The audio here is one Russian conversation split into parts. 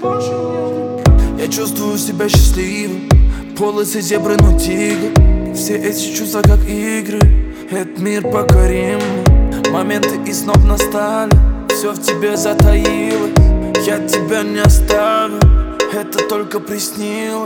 Я чувствую себя счастливым, полосы зебры, но тигр. Все эти чувства как игры, этот мир покорим. Моменты и снов настали, все в тебе затаилось. Я тебя не оставил, это только приснилось.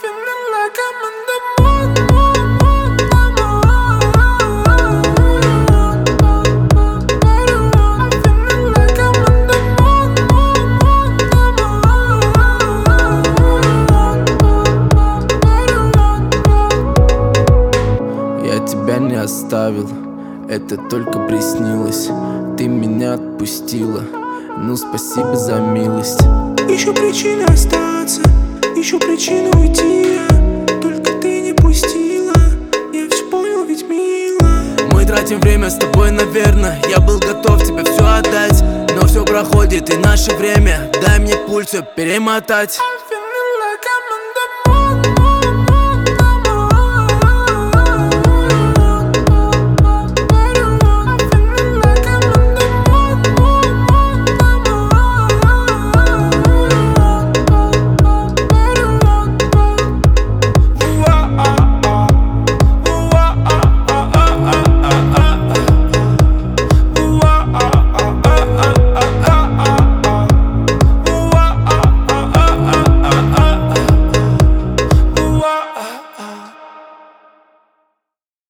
Я тебя не оставил, это только приснилось. Ты меня отпустила, ну спасибо за милость. Ищу причины остаться, ищу причину уйти, только ты не пустила. Я все понял, ведь мило. Мы тратим время с тобой, наверное. Я был готов тебе все отдать, но все проходит и наше время. Дай мне пульс все перемотать.